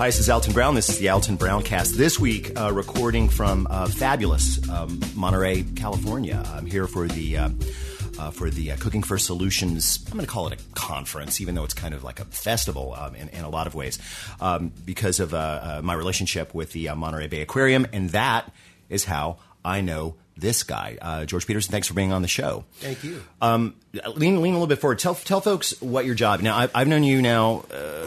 this is Alton Brown. This is the Alton Brown Cast. This week, recording from fabulous Monterey, California. I'm here for the Cooking for Solutions. I'm going to call it a conference, even though it's kind of like a festival in a lot of ways, because of my relationship with the Monterey Bay Aquarium, and that is how I know this guy. George Peterson, thanks for being on the show. Thank you. Lean a little bit forward. Tell folks what your job. Now, I've known you now.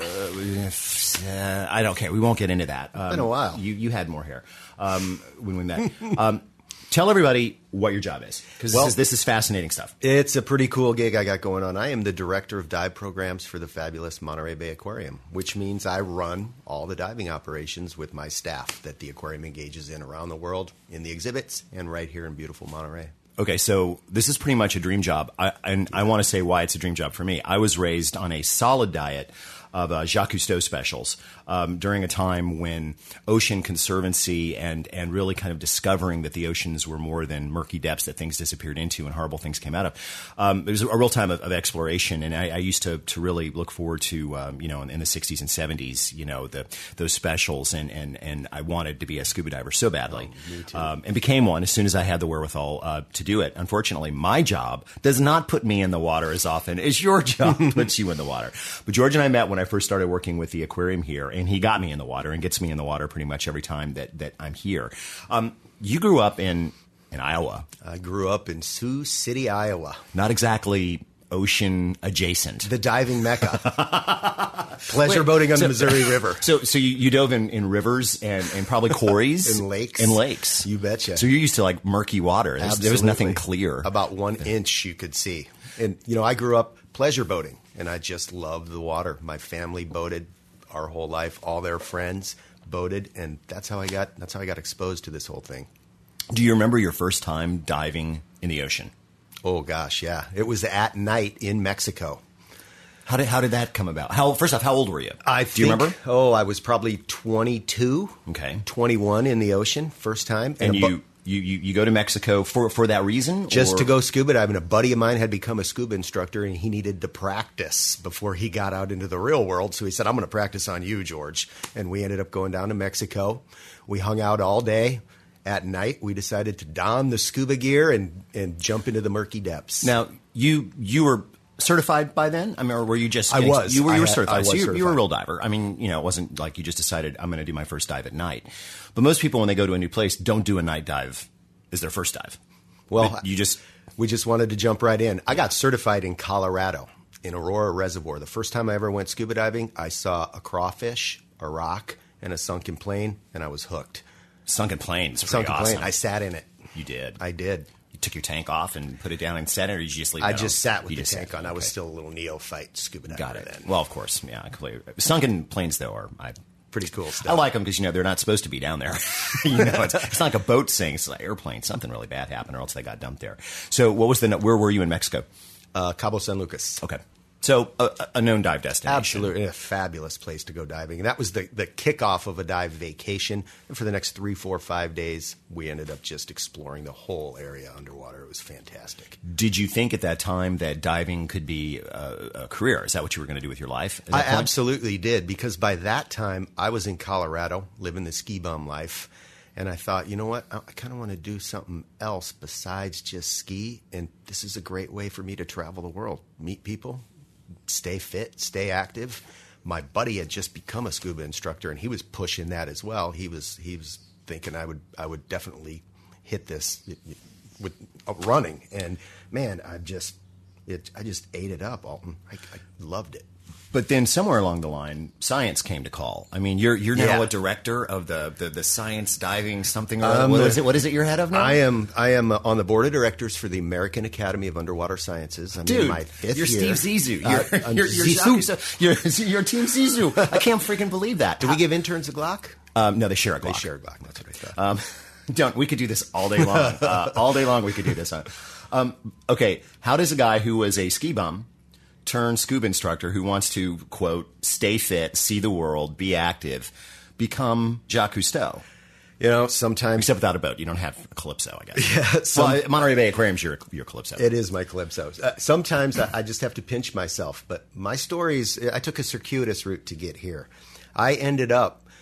I don't care. We won't get into that. It's been a while. You had more hair when we met. Tell everybody what your job is, because this is fascinating stuff. It's a pretty cool gig I got going on. I am the director of dive programs for the fabulous Monterey Bay Aquarium, which means I run all the diving operations with my staff that the aquarium engages in around the world, in the exhibits, and right here in beautiful Monterey. Okay, so this is pretty much a dream job, and I want to say why it's a dream job for me. I was raised on a solid diet of Jacques Cousteau specials during a time when ocean conservancy and really kind of discovering that the oceans were more than murky depths that things disappeared into and horrible things came out of. It was a real time of exploration, and I used to really look forward to, in the 60s and 70s, those specials, and I wanted to be a scuba diver so badly. Me too. And became one as soon as I had the wherewithal to do it. Unfortunately, my job does not put me in the water as often as your job puts you in the water. But George and I met when I first started working with the aquarium here, and he got me in the water and gets me in the water pretty much every time that I'm here. You grew up in Iowa. I grew up in Sioux City, Iowa. Not exactly ocean adjacent. The diving mecca. Pleasure boating on the Missouri River. So you dove in rivers and probably quarries? In lakes. In lakes. You betcha. So you're used to like murky water. There was nothing clear. About 1 inch you could see. And, I grew up pleasure boating, and I just loved the water. My family boated our whole life. All their friends boated, and that's how I got exposed to this whole thing. Do you remember your first time diving in the ocean? Oh gosh, yeah. It was at night in Mexico. How did that come about? First off, how old were you? Do you remember? I was probably 22. Okay. 21 in the ocean, first time. And you go to Mexico for that reason? Just to go scuba diving. A buddy of mine had become a scuba instructor, and he needed to practice before he got out into the real world. So he said, I'm going to practice on you, George. And we ended up going down to Mexico. We hung out all day. At night, we decided to don the scuba gear and jump into the murky depths. Now, you were certified by then? I mean, or were you just... I was. You were certified. I was certified. You were a real diver. I mean, it wasn't like you just decided, I'm going to do my first dive at night. But most people, when they go to a new place, don't do a night dive as their first dive. Well, we just wanted to jump right in. I got certified in Colorado, in Aurora Reservoir. The first time I ever went scuba diving, I saw a crawfish, a rock, and a sunken plane, and I was hooked. Sunken plane. Sunken plane. I sat in it. You did? I did. You took your tank off and put it down and set it, or did you just leave it I on? just sat with the tank on. I was still a little neophyte scuba diver. Got it. Then. Well, of course. Yeah, completely. Sunken planes, though, are... Pretty cool stuff. I like them because, they're not supposed to be down there. It's not like a boat sinks. It's like an airplane. Something really bad happened or else they got dumped there. So where were you in Mexico? Cabo San Lucas. Okay. So a known dive destination. Absolutely. A fabulous place to go diving. And that was the kickoff of a dive vacation. And for the next 3, 4, 5 days, we ended up just exploring the whole area underwater. It was fantastic. Did you think at that time that diving could be a career? Is that what you were going to do with your life? I absolutely did, because by that time, I was in Colorado living the ski bum life. And I thought, you know what? I kind of want to do something else besides just ski. And this is a great way for me to travel the world, meet people, stay fit, stay active. My buddy had just become a scuba instructor, and he was pushing that as well. He was thinking I would definitely hit this with running. And man, I just ate it up, Alton. I loved it. But then somewhere along the line, science came to call. I mean, you're now a director of the science diving something or other. What is it you're head of now? I am on the board of directors for the American Academy of Underwater Sciences. I'm in my 5th year. You're Steve Zissou. You're Zissou. You're Team Zissou. I can't freaking believe that. Do we give interns a Glock? No, they share a Glock. They share a Glock. That's what I thought. We could do this all day long. All day long we could do this. Okay, how does a guy who was a ski bum turn scuba instructor who wants to, quote, stay fit, see the world, be active, become Jacques Cousteau? Sometimes... Except without a boat. You don't have a Calypso, I guess. Yeah. Monterey Bay Aquarium's your Calypso. It is my Calypso. Sometimes I just have to pinch myself. But my story is, I took a circuitous route to get here. I ended up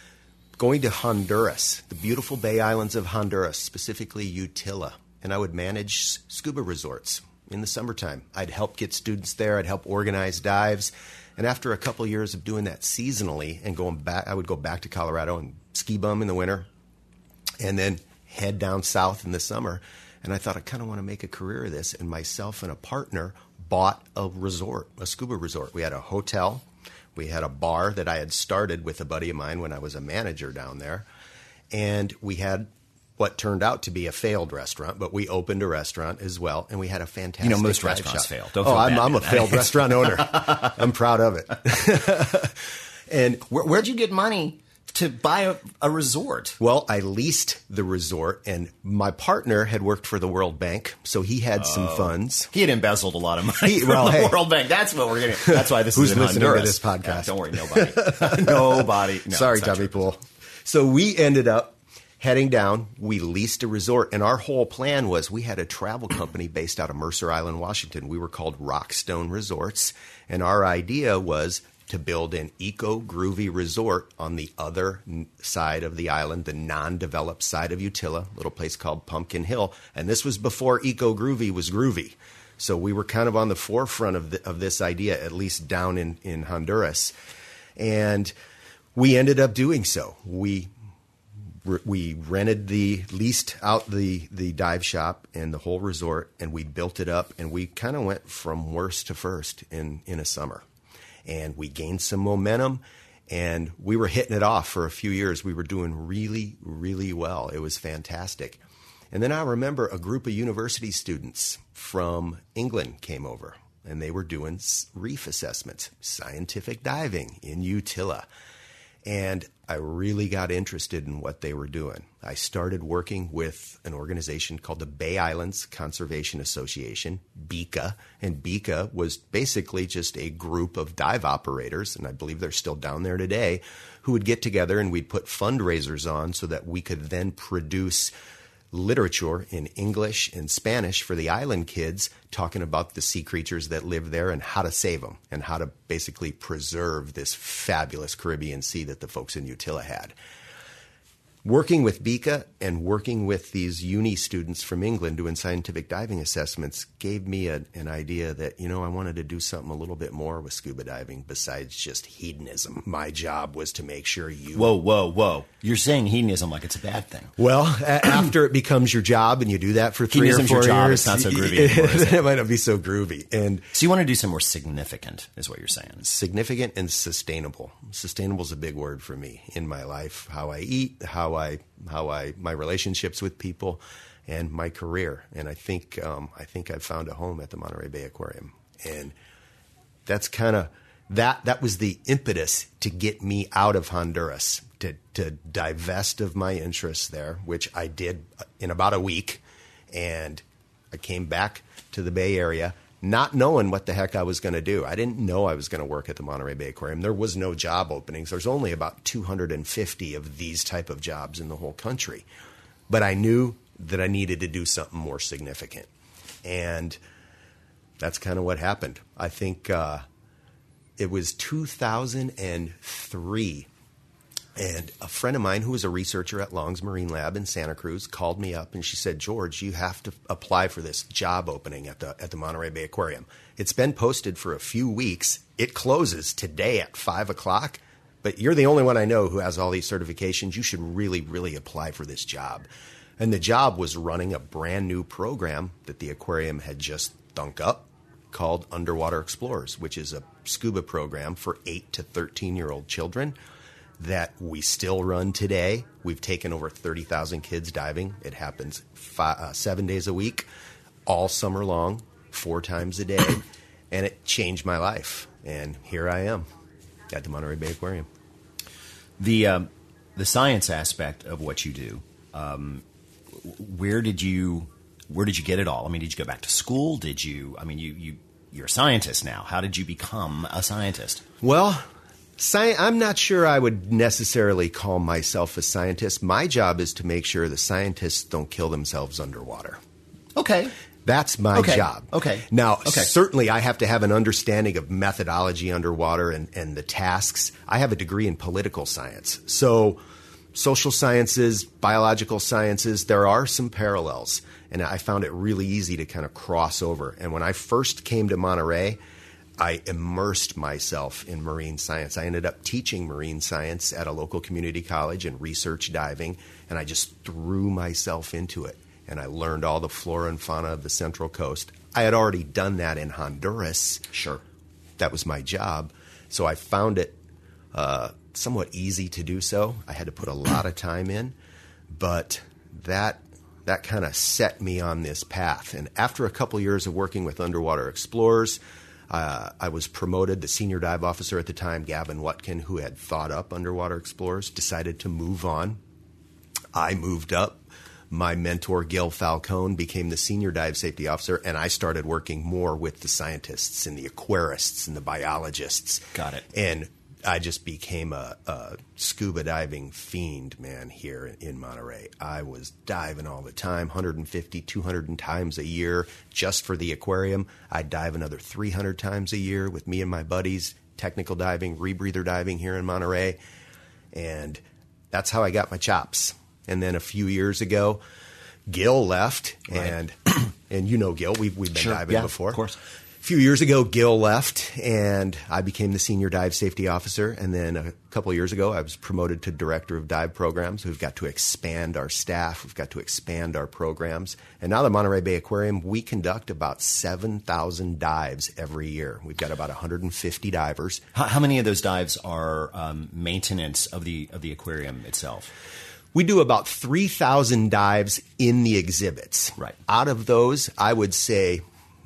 going to Honduras, the beautiful Bay Islands of Honduras, specifically Utila. And I would manage scuba resorts in the summertime. I'd help get students there. I'd help organize dives. And after a couple years of doing that seasonally and going back, I would go back to Colorado and ski bum in the winter and then head down south in the summer. And I thought, I kind of want to make a career of this. And myself and a partner bought a resort, a scuba resort. We had a hotel. We had a bar that I had started with a buddy of mine when I was a manager down there. And we had what turned out to be a failed restaurant, but we opened a restaurant as well, and we had a fantastic most dive restaurants shop. fail. Don't feel bad, I'm a failed restaurant owner. I'm proud of it. And where'd you get money to buy a resort? Well, I leased the resort, and my partner had worked for the World Bank, so he had some funds. He had embezzled a lot of money from the World Bank. That's what we're getting. That's why this Who's is in listening Honduras. to this podcast? Don't worry, nobody. Nobody. No, Sorry, it's not Dummy true. Pool. So we ended up heading down. We leased a resort, and our whole plan was we had a travel company based out of Mercer Island, Washington. We were called Rockstone Resorts, and our idea was to build an eco-groovy resort on the other side of the island, the non-developed side of Utila, a little place called Pumpkin Hill. And this was before eco-groovy was groovy. So we were kind of on the forefront of this idea, at least down in Honduras. And we ended up doing so. We leased out the dive shop and the whole resort, and we built it up, and we kind of went from worst to first in a summer. And we gained some momentum, and we were hitting it off for a few years. We were doing really, really well. It was fantastic. And then I remember a group of university students from England came over, and they were doing reef assessments, scientific diving in Utila. And I really got interested in what they were doing. I started working with an organization called the Bay Islands Conservation Association, BICA. And BICA was basically just a group of dive operators, and I believe they're still down there today, who would get together and we'd put fundraisers on so that we could then produce literature in English and Spanish for the island kids, talking about the sea creatures that live there and how to save them and how to basically preserve this fabulous Caribbean Sea that the folks in Utila had. Working with BICA and working with these uni students from England doing scientific diving assessments gave me an idea that, I wanted to do something a little bit more with scuba diving besides just hedonism. My job was to make sure you... Whoa. You're saying hedonism like it's a bad thing. Well, after it becomes your job and you do that for 3 or 4 your job, years... it's not so groovy anymore, is it? It might not be so groovy. And So you want to do something more significant, is what you're saying. significant and sustainable. Sustainable is a big word for me in my life. How I eat, my relationships with people, and my career. And I think I've found a home at the Monterey Bay Aquarium. And that's kind of that was the impetus to get me out of Honduras, to divest of my interests there, which I did in about a week. And I came back to the Bay Area not knowing what the heck I was going to do. I didn't know I was going to work at the Monterey Bay Aquarium. There was no job openings. There's only about 250 of these type of jobs in the whole country. But I knew that I needed to do something more significant. And that's kind of what happened. I think it was 2003. And a friend of mine who was a researcher at Long's Marine Lab in Santa Cruz called me up and she said, "George, you have to apply for this job opening at the Monterey Bay Aquarium. It's been posted for a few weeks. It closes today at 5 o'clock, but you're the only one I know who has all these certifications. You should really, really apply for this job." And the job was running a brand new program that the aquarium had just thunk up called Underwater Explorers, which is a scuba program for 8 to 13-year-old children that we still run today. We've taken over 30,000 kids diving. It happens 7 days a week, all summer long, 4 times a day, and it changed my life. And here I am at the Monterey Bay Aquarium. The science aspect of what you do, where did you get it all? I mean, did you go back to school? You're a scientist now. How did you become a scientist? Well, I'm not sure I would necessarily call myself a scientist. My job is to make sure the scientists don't kill themselves underwater. Okay. That's my job. Okay. Now, certainly I have to have an understanding of methodology underwater and the tasks. I have a degree in political science. So social sciences, biological sciences, there are some parallels. And I found it really easy to kind of cross over. And when I first came to Monterey, I immersed myself in marine science. I ended up teaching marine science at a local community college and research diving, and I just threw myself into it. And I learned all the flora and fauna of the Central Coast. I had already done that in Honduras. Sure. That was my job. So I found it somewhat easy to do so. I had to put a lot of time in, but that kind of set me on this path. And after a couple years of working with underwater explorers, I was promoted. The senior dive officer at the time, Gavin Wutkin, who had thought up underwater explorers, decided to move on. I moved up. My mentor, Gil Falcone, became the senior dive safety officer, and I started working more with the scientists and the aquarists and the biologists. Got it. And I just became a scuba diving fiend, man, here in Monterey. I was diving all the time, 150, 200 times a year just for the aquarium. I'd dive another 300 times a year with me and my buddies, technical diving, rebreather diving here in Monterey. And that's how I got my chops. And then a few years ago, Gil left, right. and you know Gil, we've been Sure. diving Yeah, before. Of course. A few years ago, Gil left, and I became the senior dive safety officer. And then a couple of years ago, I was promoted to director of dive programs. We've got to expand our staff. We've got to expand our programs. And now the Monterey Bay Aquarium, we conduct about 7,000 dives every year. We've got about 150 divers. How many of those dives are maintenance of the aquarium itself? We do about 3,000 dives in the exhibits. Right. Out of those, I would say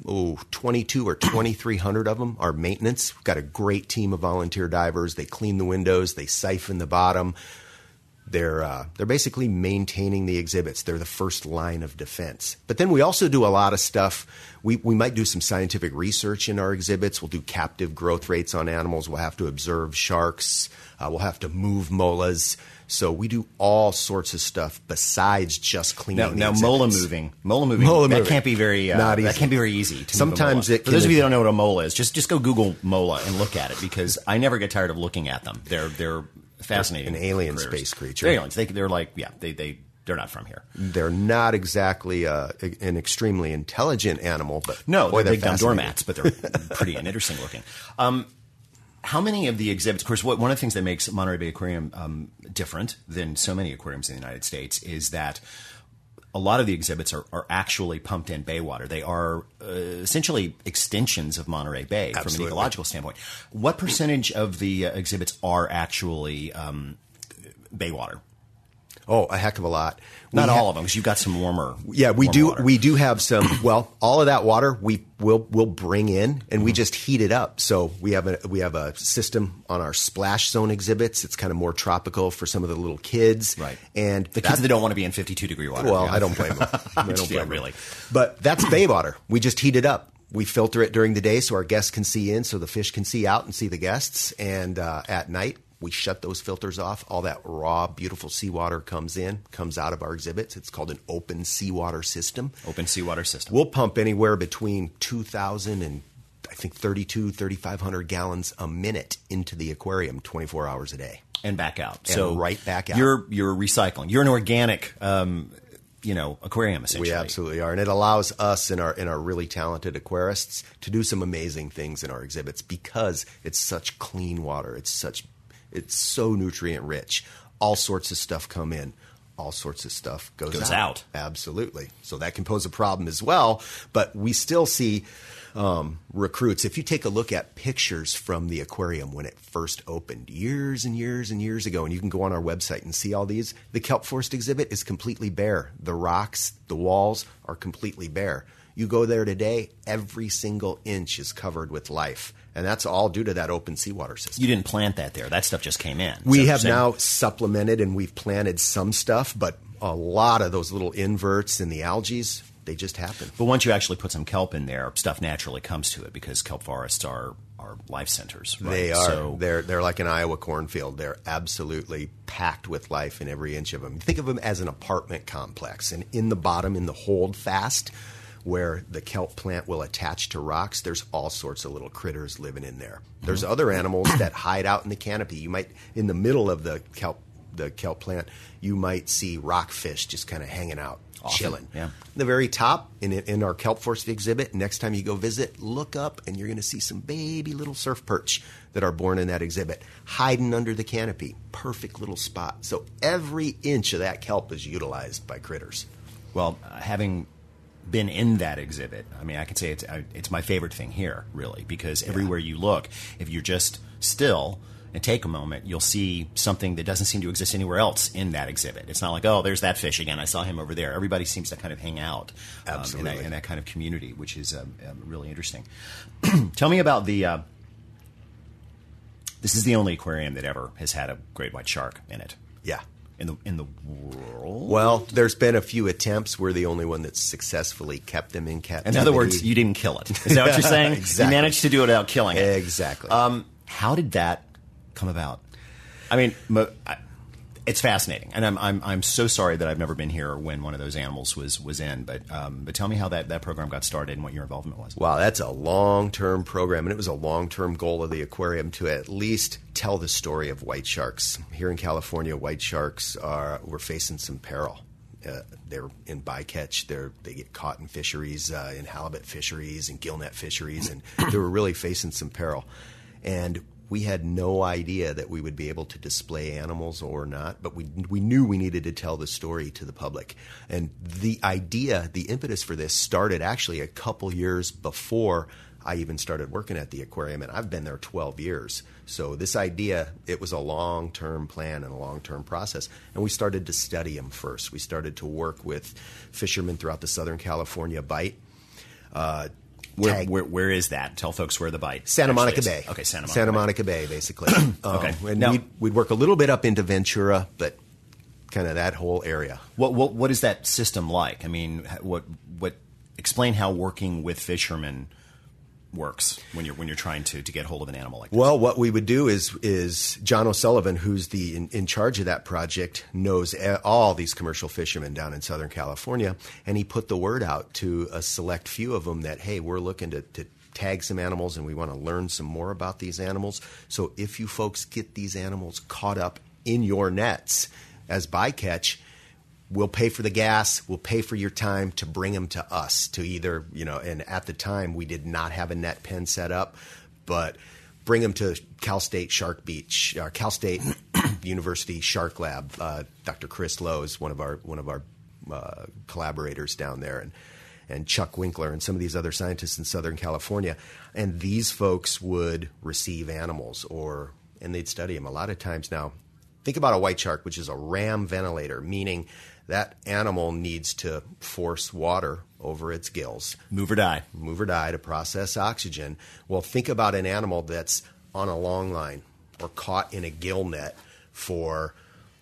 22 or 2,300 of them are maintenance. We've got a great team of volunteer divers. They clean the windows. They siphon the bottom. They're basically maintaining the exhibits. They're the first line of defense. But then we also do a lot of stuff. We might do some scientific research in our exhibits. We'll do captive growth rates on animals. We'll have to observe sharks. We'll have to move molas. So we do all sorts of stuff besides just cleaning the Now exhibits. mola moving, that can't be very Not easy. That can't be very easy to Sometimes move a mola. it For can- those of you that don't know what a mola is, just go Google mola and look at it, because I never get tired of looking at them. They're fascinating. An alien critters. space creature. They're aliens. They're like they're not from here. They're not exactly an extremely intelligent animal, but No, boy, they're big dumb fascinating. doormats, but they're pretty and interesting looking. How many of the exhibits, of course, one of the things that makes Monterey Bay Aquarium different than so many aquariums in the United States is that a lot of the exhibits are actually pumped in bay water. They are essentially extensions of Monterey Bay from an Absolutely. ecological standpoint. What percentage of the exhibits are actually bay water? Oh, a heck of a lot. Not all of them, because you've got some warmer. Yeah, we warm do. water. We do have some. Well, all of that water we'll bring in, and we just heat it up. So we have a system on our splash zone exhibits. It's kind of more tropical for some of the little kids, Right. And The kids that don't want to be in 52-degree water. well, Yeah. I don't blame them. I don't blame them. really. But that's bay water. We just heat it up. We filter it during the day so our guests can see in, so the fish can see out and see the guests. And at night, we shut those filters off. All that raw, beautiful seawater comes out of our exhibits. It's called an open seawater system. Open seawater system. We'll pump anywhere between 2,000 and I think 3,500 gallons a minute into the aquarium 24 hours a day. And back out. And So right back out. You're recycling. You're an organic aquarium, essentially. We absolutely are. And it allows us and our really talented aquarists to do some amazing things in our exhibits because it's such clean water. It's so nutrient rich. All sorts of stuff come in. All sorts of stuff goes out. Absolutely. So that can pose a problem as well. But we still see recruits. If you take a look at pictures from the aquarium when it first opened years and years and years ago, and you can go on our website and see all these, the kelp forest exhibit is completely bare. The rocks, the walls are completely bare. You go there today, every single inch is covered with life. And that's all due to that open seawater system. You didn't plant that there. That stuff just came in. We So- have so- now supplemented and we've planted some stuff, but a lot of those little inverts and the algae, they just happen. But once you actually put some kelp in there, stuff naturally comes to it because kelp forests are life centers. Right? They are. So, They're like an Iowa cornfield. They're absolutely packed with life in every inch of them. Think of them as an apartment complex. And in the bottom, in the hold fast, where the kelp plant will attach to rocks, there's all sorts of little critters living in there. There's other animals that hide out in the canopy. You might, in the middle of the kelp the kelp plant, you might see rockfish just kind of hanging out, chilling. Yeah. The very top in our Kelp Forest exhibit, next time you go visit, look up and you're going to see some baby little surf perch that are born in that exhibit, hiding under the canopy. Perfect little spot. So every inch of that kelp is utilized by critters. Well, having been in that exhibit, I mean, I can say it's my favorite thing here, really, because everywhere you look, if you're just still and take a moment, you'll see something that doesn't seem to exist anywhere else in that exhibit. It's not like, oh, there's that fish again. I saw him over there. Everybody seems to kind of hang out in that kind of community, which is really interesting. Tell me about the... this is the only aquarium that ever has had a great white shark in it. Yeah. In the world? Well, there's been a few attempts. We're the only one that's successfully kept them in captivity. In other words, you didn't kill it. Is that what you're saying? Exactly. You managed to do it without killing it. Exactly. How did that come about? I mean, it's fascinating, and I'm so sorry that I've never been here when one of those animals was in. But tell me how that program got started and what your involvement was. Wow, that's a long-term program, and it was a long-term goal of the aquarium to at least tell the story of white sharks. Here in California, white sharks we're facing some peril. They're in bycatch. They get caught in fisheries, in halibut fisheries and gillnet fisheries, and they were really facing some peril. And we had no idea that we would be able to display animals or not, but we knew we needed to tell the story to the public. And the idea, the impetus for this started actually a couple years before I even started working at the aquarium, and I've been there 12 years. So this idea, it was a long-term plan and a long-term process, and we started to study them first. We started to work with fishermen throughout the Southern California Bight. Where is that? Tell folks where the Bight Santa Monica is. Bay. Okay, Santa Monica Bay, basically. Okay. And now, we'd work a little bit up into Ventura, but kind of that whole area. What is that system like? I mean, what explain how working with fishermen works when you're trying to get hold of an animal like this? Well, what we would do is John O'Sullivan, who's in charge of that project, knows all these commercial fishermen down in Southern California, and he put the word out to a select few of them that, hey, we're looking to tag some animals and we want to learn some more about these animals. So if you folks get these animals caught up in your nets as bycatch, we'll pay for the gas, we'll pay for your time to bring them to us to either, and at the time we did not have a net pen set up, but bring them to Cal State Shark Beach, Cal State University Shark Lab. Dr. Chris Lowe is one of our collaborators down there, and Chuck Winkler and some of these other scientists in Southern California. And these folks would receive animals and they'd study them. A lot of times now, think about a white shark, which is a ram ventilator, meaning that animal needs to force water over its gills. Move or die to process oxygen. Well, think about an animal that's on a long line or caught in a gill net for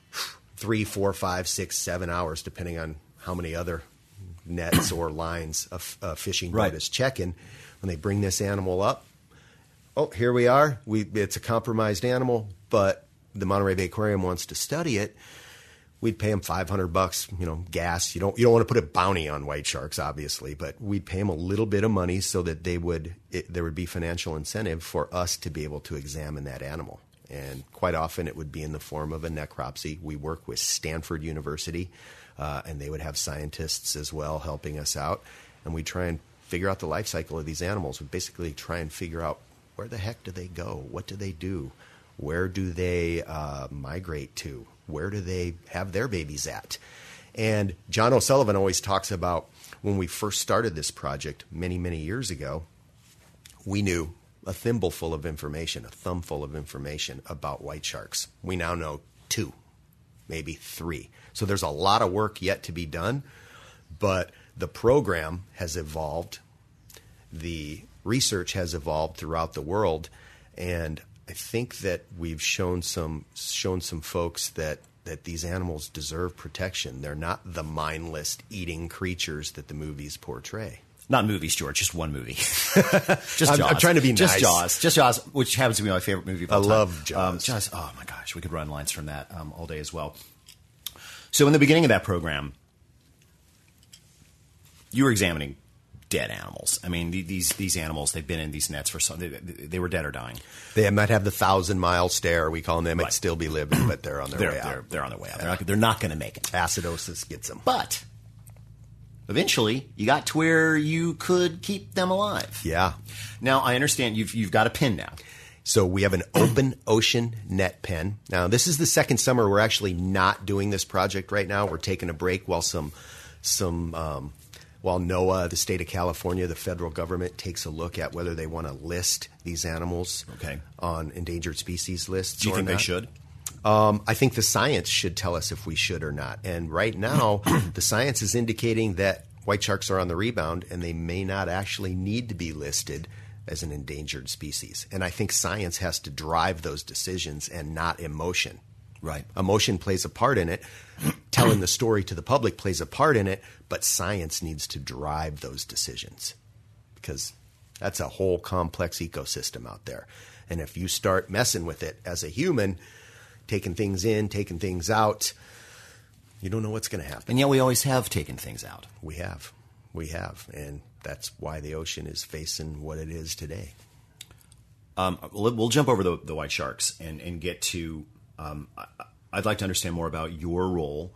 3, 4, 5, 6, 7 hours, depending on how many other nets or lines a fishing boat is checking. When they bring this animal up, here we are. It's a compromised animal, but the Monterey Bay Aquarium wants to study it. We'd pay them $500, gas. You don't want to put a bounty on white sharks, obviously, but we'd pay them a little bit of money so that there would be financial incentive for us to be able to examine that animal. And quite often it would be in the form of a necropsy. We work with Stanford University, and they would have scientists as well helping us out. And we try and figure out the life cycle of these animals. We basically try and figure out where the heck do they go? What do they do? Where do they migrate to? Where do they have their babies at? And John O'Sullivan always talks about when we first started this project many, many years ago, we knew a thimbleful of information, a thumbful of information about white sharks. We now know 2, maybe 3. So there's a lot of work yet to be done, but the program has evolved. The research has evolved throughout the world, and I think that we've shown some folks that these animals deserve protection. They're not the mindless eating creatures that the movies portray. Not movies, George. Just one movie. Just Jaws. I'm trying to be just nice. Just Jaws, which happens to be my favorite movie of all I time. love Jaws. Jaws. Oh my gosh, we could run lines from that all day as well. So in the beginning of that program, you were examining dead animals. I mean, these animals, they've been in these nets for they were dead or dying. They might have the 1,000-mile stare. We call them. They might still be living, but they're on their way out. They're on their way out. They're not going to make it. Acidosis gets them. But eventually, you got to where you could keep them alive. Yeah. Now, I understand you've got a pen now. So we have an open ocean net pen. Now, this is the second summer we're actually not doing this project right now. We're taking a break while while NOAA, the state of California, the federal government takes a look at whether they want to list these animals on endangered species lists. Do you think they should? I think the science should tell us if we should or not. And right now, the science is indicating that white sharks are on the rebound and they may not actually need to be listed as an endangered species. And I think science has to drive those decisions and not emotion. Right. Emotion plays a part in it. Telling the story to the public plays a part in it, but science needs to drive those decisions because that's a whole complex ecosystem out there. And if you start messing with it as a human, taking things in, taking things out, you don't know what's going to happen. And yet we always have taken things out. We have. And that's why the ocean is facing what it is today. We'll jump over the white sharks and get to I'd like to understand more about your role,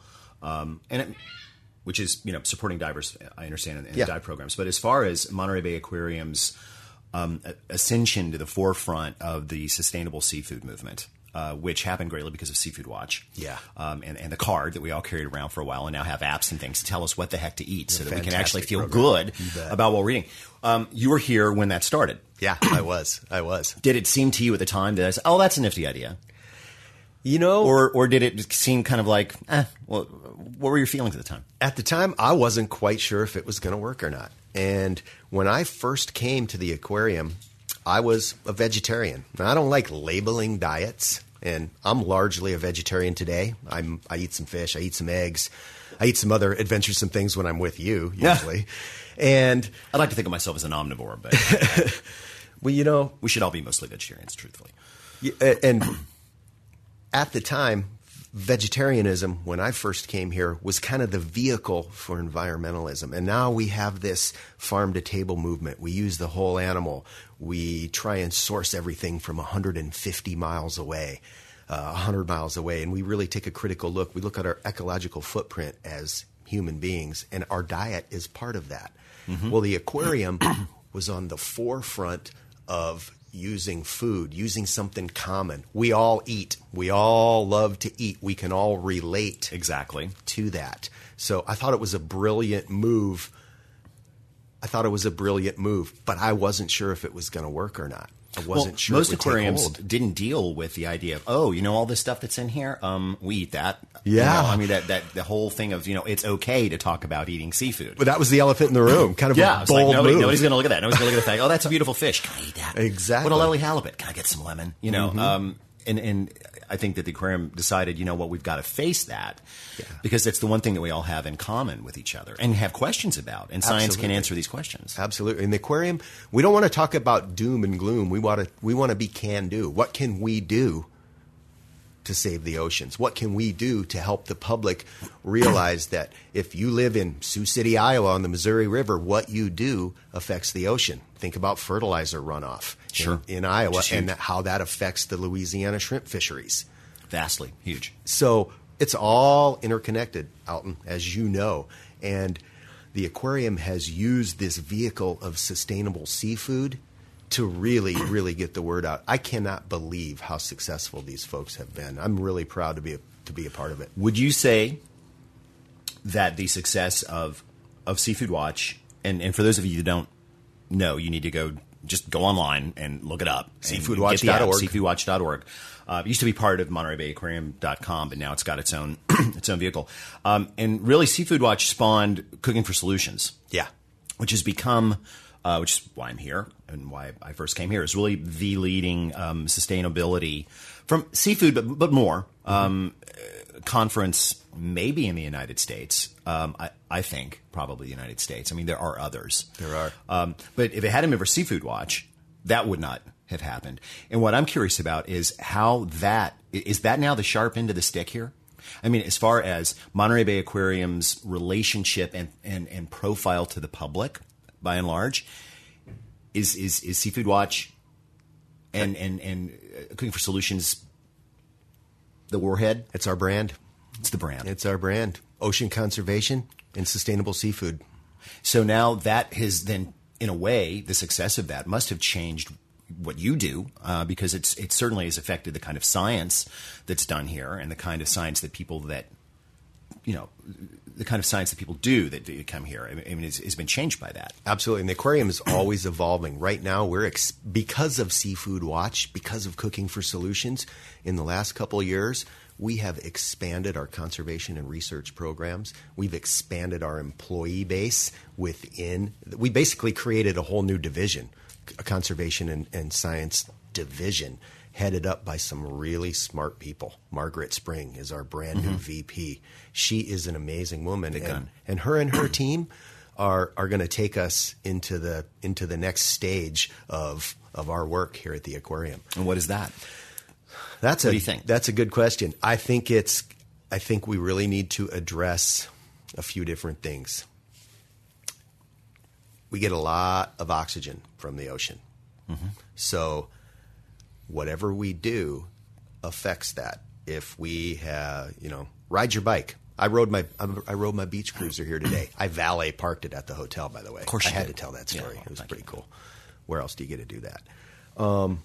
which is supporting divers. I understand in dive programs, but as far as Monterey Bay Aquarium's ascension to the forefront of the sustainable seafood movement, which happened greatly because of Seafood Watch, and the card that we all carried around for a while, and now have apps and things to tell us what the heck to eat, so that we can actually feel good about what we're eating. You were here when that started. Yeah, I was. Did it seem to you at the time that that's a nifty idea? Or did it seem kind of like, well, what were your feelings at the time? At the time, I wasn't quite sure if it was going to work or not. And when I first came to the aquarium, I was a vegetarian. Now, I don't like labeling diets, and I'm largely a vegetarian today. I eat some fish, I eat some eggs, I eat some other adventuresome things when I'm with you, usually. And I like to think of myself as an omnivore, but well, we should all be mostly vegetarians, truthfully. And at the time, vegetarianism, when I first came here, was kind of the vehicle for environmentalism. And now we have this farm-to-table movement. We use the whole animal. We try and source everything from 150 miles away, 100 miles away. And we really take a critical look. We look at our ecological footprint as human beings, and our diet is part of that. Mm-hmm. Well, the aquarium was on the forefront of using food, using something common. We all eat. We all love to eat. We can all relate to that. So I thought it was a brilliant move. But I wasn't sure if it was going to work or not. I wasn't sure. Most aquariums didn't deal with the idea of, all this stuff that's in here, we eat that. Yeah. I mean, that the whole thing of, it's okay to talk about eating seafood. But that was the elephant in the room. Kind of a bold move. Nobody's going to look at that. Nobody's going to look at the fact, that's a beautiful fish. Can I eat that? Exactly. What a lovely halibut. Can I get some lemon? And I think that the aquarium decided, we've got to face that because that's the one thing that we all have in common with each other and have questions about. And science can answer these questions. Absolutely. In the aquarium, we don't want to talk about doom and gloom. We want to be can-do. What can we do to save the oceans? What can we do to help the public realize that if you live in Sioux City, Iowa on the Missouri River, what you do affects the ocean? Think about fertilizer runoff in Iowa and how that affects the Louisiana shrimp fisheries. Vastly huge. So it's all interconnected, Alton, as you know. And the aquarium has used this vehicle of sustainable seafood to really, really get the word out. I cannot believe how successful these folks have been. I'm really proud to be a part of it. Would you say that the success of Seafood Watch, and for those of you who don't know, you need to go online and look it up. Seafoodwatch.org. Seafoodwatch.org. It used to be part of MontereyBayAquarium.com, but now it's got its own vehicle. And really, Seafood Watch spawned Cooking for Solutions. Yeah. Which has become, which is why I'm here and why I first came here, is really the leading sustainability from seafood, but more. Conference maybe in the United States. I think probably the United States. I mean, there are others. There are. But if it hadn't been for Seafood Watch, that would not have happened. And what I'm curious about is how is that now the sharp end of the stick here? I mean, as far as Monterey Bay Aquarium's relationship and profile to the public, by and large. Is Seafood Watch and Cooking for Solutions the warhead? It's our brand. It's the brand. It's our brand. Ocean conservation and sustainable seafood. So now that has then, in a way, the success of that must have changed what you do, because it certainly has affected the kind of science that's done here and the kind of science that people that, the kind of science that people do that come here. I mean, it's been changed by that. Absolutely. And the aquarium is always evolving. Right now, because of Seafood Watch, because of Cooking for Solutions, in the last couple of years, we have expanded our conservation and research programs. We've expanded our employee base within. We basically created a whole new division, a conservation and science division, headed up by some really smart people. Margaret Spring is our brand new VP. She is an amazing woman, and her team are going to take us into the next stage of our work here at the aquarium. And what is that? What do you think? That's a good question. I think we really need to address a few different things. We get a lot of oxygen from the ocean. So whatever we do affects that. If we have, ride your bike. I rode my beach cruiser here today. I valet parked it at the hotel, by the way. Of course, I had to tell that story. Yeah, it was pretty cool. Where else do you get to do that?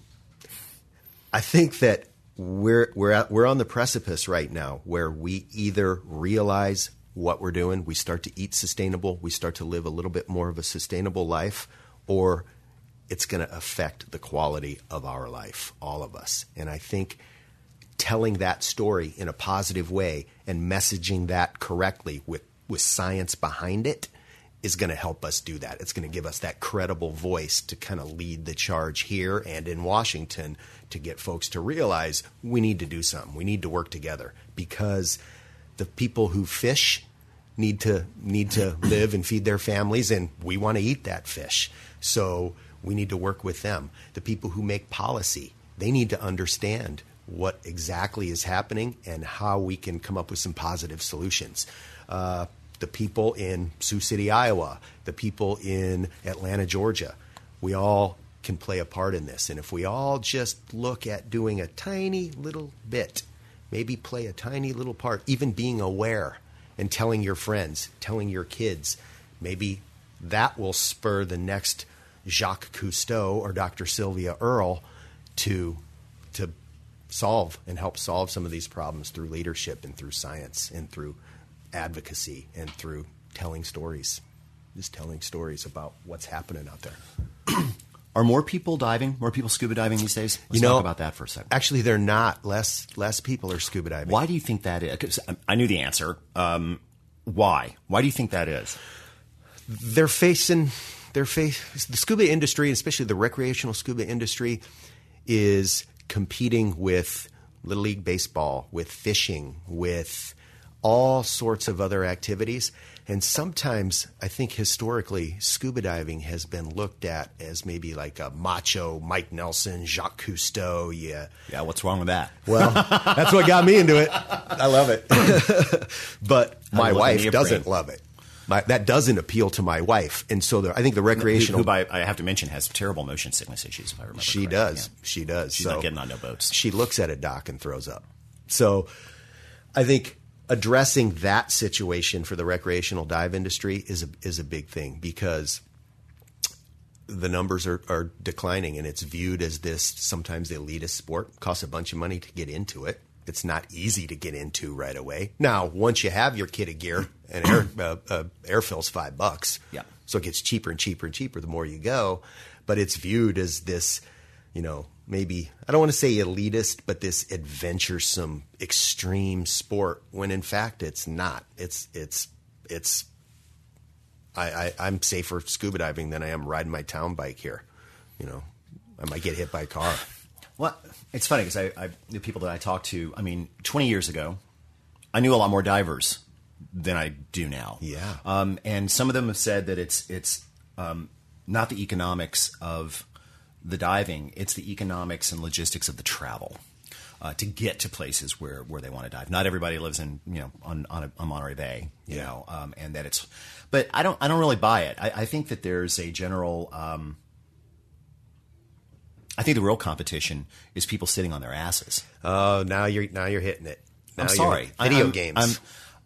I think that we're on the precipice right now where we either realize what we're doing, we start to eat sustainable, we start to live a little bit more of a sustainable life, or it's going to affect the quality of our life, all of us. And I think telling that story in a positive way and messaging that correctly with science behind it is going to help us do that. It's going to give us that credible voice to kind of lead the charge here and in Washington to get folks to realize we need to do something. We need to work together because the people who fish need to live and feed their families, and we want to eat that fish. So we need to work with them. The people who make policy, they need to understand what exactly is happening and how we can come up with some positive solutions. The people in Sioux City, Iowa, the people in Atlanta, Georgia, we all can play a part in this. And if we all just look at doing a tiny little bit, maybe play a tiny little part, even being aware and telling your friends, telling your kids, maybe that will spur the next Jacques Cousteau or Dr. Sylvia Earle to solve and help solve some of these problems through leadership and through science and through advocacy and through telling stories, just telling stories about what's happening out there. Are more people diving, more people scuba diving these days? Let's talk about that for a second. Actually, they're not. Less people are scuba diving. Why do you think that is? 'Cause I knew the answer. Why? Why do you think that is? The scuba industry, especially the recreational scuba industry, is competing with Little League Baseball, with fishing, with all sorts of other activities. And sometimes, I think historically, scuba diving has been looked at as maybe like a macho Mike Nelson, Jacques Cousteau. Yeah, what's wrong with that? Well, that's what got me into it. I love it. But my wife doesn't love it. That doesn't appeal to my wife. And so I think the recreational... Who I have to mention, has terrible motion sickness issues, if I remember correctly. Yeah. She does. She's not getting on no boats. She looks at a dock and throws up. So I think addressing that situation for the recreational dive industry is a big thing because the numbers are declining and it's viewed as this sometimes elitist sport. It costs a bunch of money to get into it. It's not easy to get into right away. Now, once you have your kit of gear, and air fill's $5. Yeah. So it gets cheaper and cheaper and cheaper the more you go. But it's viewed as this, maybe, I don't want to say elitist, but this adventuresome, extreme sport, when in fact it's not. I'm safer scuba diving than I am riding my town bike here. I might get hit by a car. Well, it's funny because the people that I talk to, 20 years ago, I knew a lot more divers than I do now. Yeah. And some of them have said that it's not the economics of the diving, it's the economics and logistics of the travel. to get to places where they want to dive. Not everybody lives in on Monterey Bay, and that it's. But I don't really buy it. I think that there's a general. I think the real competition is people sitting on their asses. Oh, now you're hitting it. Now I'm sorry. Video games.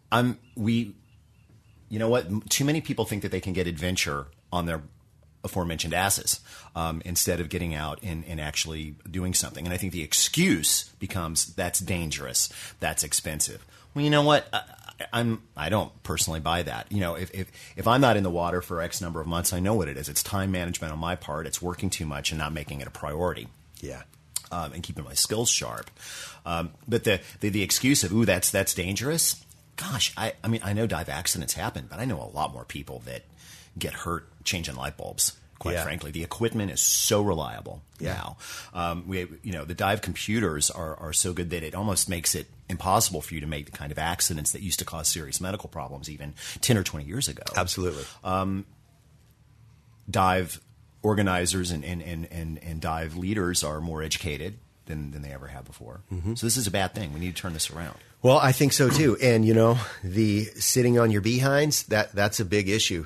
You know what? Too many people think that they can get adventure on their aforementioned asses instead of getting out and actually doing something. And I think the excuse becomes that's dangerous, that's expensive. Well, you know what? I don't personally buy that. If I'm not in the water for X number of months, I know what it is. It's time management on my part. It's working too much and not making it a priority. Yeah. And keeping my skills sharp. But the excuse of, ooh, that's dangerous. Gosh, I mean, I know dive accidents happen, but I know a lot more people that get hurt changing light bulbs. Quite frankly, the equipment is so reliable now. The dive computers are so good that it almost makes it impossible for you to make the kind of accidents that used to cause serious medical problems even 10 or 20 years ago. Absolutely. Dive organizers and dive leaders are more educated than they ever have before. Mm-hmm. So this is a bad thing. We need to turn this around. Well, I think so too. And the sitting on your behinds, that's a big issue.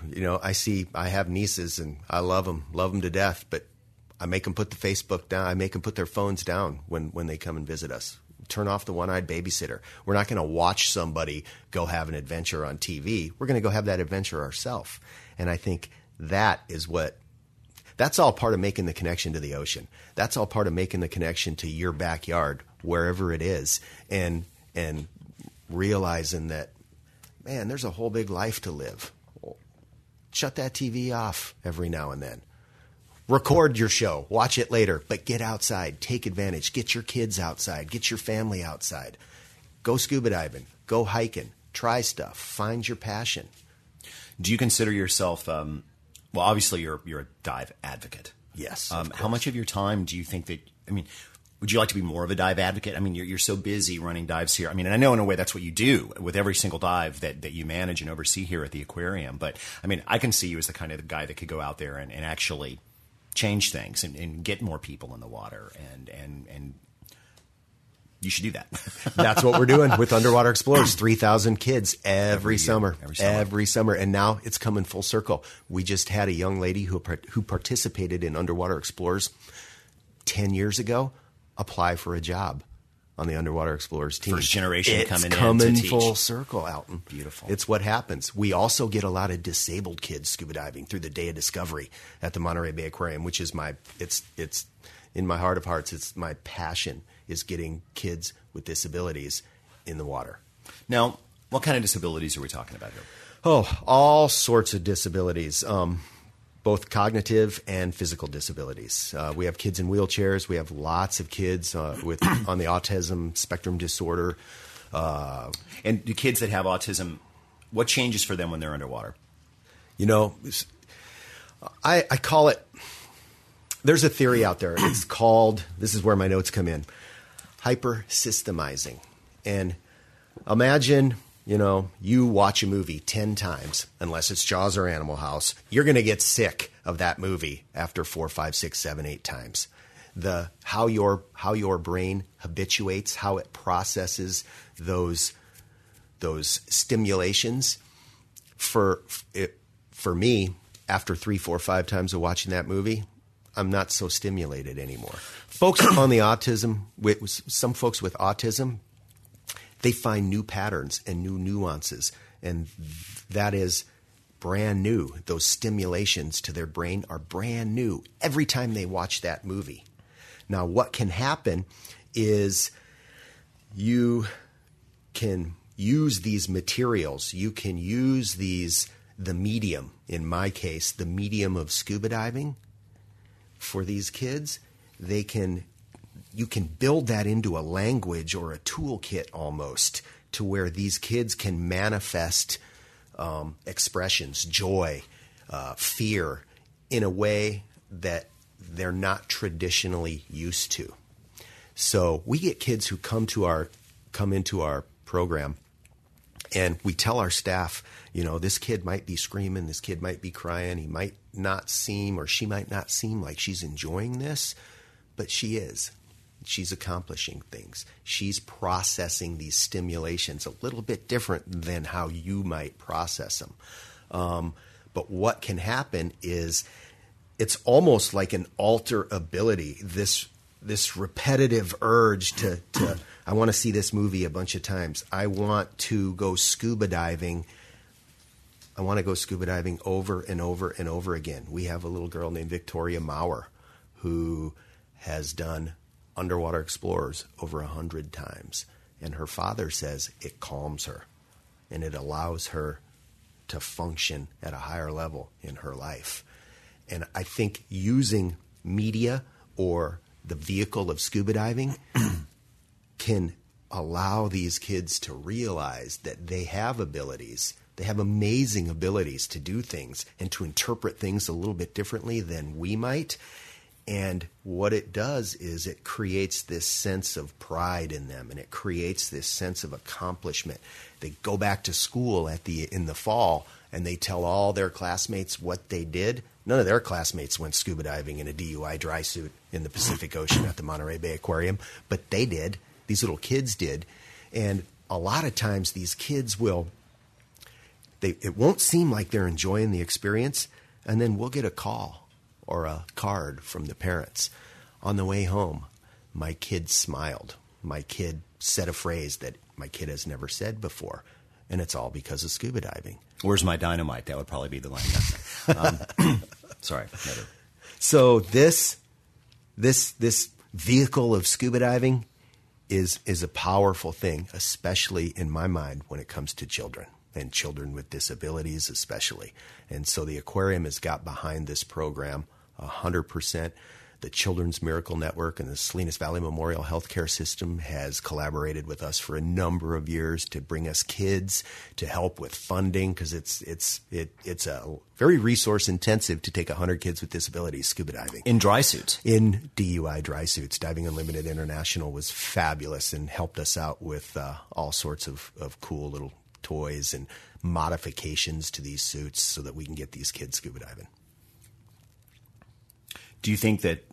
I have nieces and I love them to death, but I make them put the Facebook down. I make them put their phones down when they come and visit us. Turn off the one-eyed babysitter. We're not going to watch somebody go have an adventure on TV. We're going to go have that adventure ourselves. And I think that's all part of making the connection to the ocean. That's all part of making the connection to your backyard, wherever it is, and realizing that, man, there's a whole big life to live. Shut that TV off every now and then. Record your show. Watch it later. But get outside. Take advantage. Get your kids outside. Get your family outside. Go scuba diving. Go hiking. Try stuff. Find your passion. Do you consider yourself well, obviously, you're a dive advocate. Yes. How much of your time do you think that? I mean, would you like to be more of a dive advocate? I mean, you're so busy running dives here. I mean, and I know in a way that's what you do with every single dive that you manage and oversee here at the aquarium. But I mean, I can see you as the kind of guy that could go out there and actually change things and get more people in the water and you should do that. That's what we're doing with Underwater Explorers. 3,000 kids every summer. And now it's coming full circle. We just had a young lady who participated in Underwater Explorers 10 years ago apply for a job on the Underwater Explorers team. First generation coming in to coming teach. Full circle, Alton. Beautiful. It's what happens. We also get a lot of disabled kids scuba diving through the Day of Discovery at the Monterey Bay Aquarium, which is it's in my heart of hearts. It's my passion is getting kids with disabilities in the water. Now, what kind of disabilities are we talking about here? Oh, all sorts of disabilities. Both cognitive and physical disabilities. We have kids in wheelchairs. We have lots of kids on the autism spectrum disorder. And the kids that have autism, what changes for them when they're underwater? I call it, there's a theory out there. It's called, this is where my notes come in, hypersystemizing. And imagine you watch a movie 10 times, unless it's Jaws or Animal House, you're going to get sick of that movie after 4, 5, 6, 7, 8 times. How your brain habituates, how it processes those stimulations. For me, after 3, 4, 5 times of watching that movie, I'm not so stimulated anymore. Folks on the autism, some folks with autism, they find new patterns and new nuances, and that is brand new. Those stimulations to their brain are brand new every time they watch that movie. Now, what can happen is you can use these materials. You can use the medium, in my case, the medium of scuba diving for these kids. You can build that into a language or a toolkit almost to where these kids can manifest expressions, joy, fear in a way that they're not traditionally used to. So we get kids who come into our program, and we tell our staff, this kid might be screaming, this kid might be crying, he might not seem or she might not seem like she's enjoying this, but she is. She's accomplishing things. She's processing these stimulations a little bit different than how you might process them. But what can happen is it's almost like an alter ability, this repetitive urge to I want to see this movie a bunch of times. I want to go scuba diving. I want to go scuba diving over and over and over again. We have a little girl named Victoria Maurer who has done Underwater Explorers over 100 times. And her father says it calms her and it allows her to function at a higher level in her life. And I think using media or the vehicle of scuba diving can allow these kids to realize that they have abilities. They have amazing abilities to do things and to interpret things a little bit differently than we might. And what it does is it creates this sense of pride in them, and it creates this sense of accomplishment. They go back to school in the fall, and they tell all their classmates what they did. None of their classmates went scuba diving in a DUI dry suit in the Pacific Ocean at the Monterey Bay Aquarium, but they did. These little kids did. And a lot of times these kids it won't seem like they're enjoying the experience, and then we'll get a call or a card from the parents. On the way home, my kid smiled. My kid said a phrase that my kid has never said before, and it's all because of scuba diving. Where's my dynamite? That would probably be the line. Sorry. Never. So this vehicle of scuba diving is a powerful thing, especially in my mind when it comes to children and children with disabilities especially. And so the aquarium has got behind this program 100%. The Children's Miracle Network and the Salinas Valley Memorial Healthcare System has collaborated with us for a number of years to bring us kids, to help with funding, because it's a very resource intensive to take 100 kids with disabilities scuba diving. In dry suits. In DUI dry suits. Diving Unlimited International was fabulous and helped us out with all sorts of cool little toys and modifications to these suits so that we can get these kids scuba diving. Do you think that,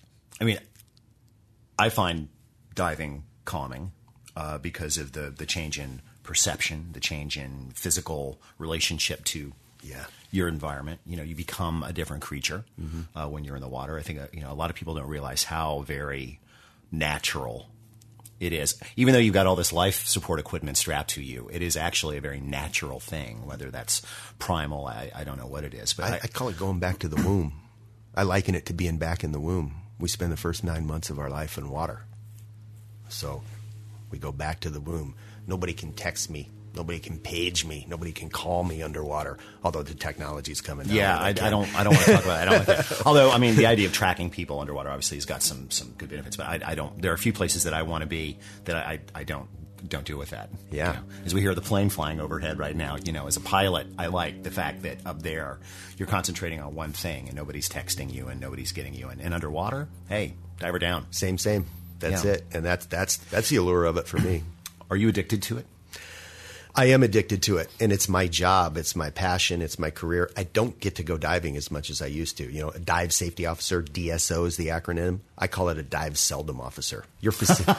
I find diving calming because of the change in perception, the change in physical relationship to your environment. You become a different creature when you're in the water. I think a lot of people don't realize how very natural it is. Even though you've got all this life support equipment strapped to you, it is actually a very natural thing, whether that's primal, I don't know what it is. But I call it going back to the womb. I liken it to being back in the womb. We spend the first 9 months of our life in water. So we go back to the womb. Nobody can text me. Nobody can page me. Nobody can call me underwater, although the technology's coming down. Yeah, I don't want to talk about that. I don't like that. Although, the idea of tracking people underwater obviously has got some good benefits, but I don't. There are a few places that I want to be that I don't deal with that. Yeah. As we hear the plane flying overhead right now, as a pilot, I like the fact that up there you're concentrating on one thing and nobody's texting you and nobody's getting you. And underwater, hey, dive her down. Same. That's it. And that's the allure of it for me. Are you addicted to it? I am addicted to it, and it's my job, it's my passion, it's my career. I don't get to go diving as much as I used to. A dive safety officer, DSO is the acronym. I call it a dive seldom officer. You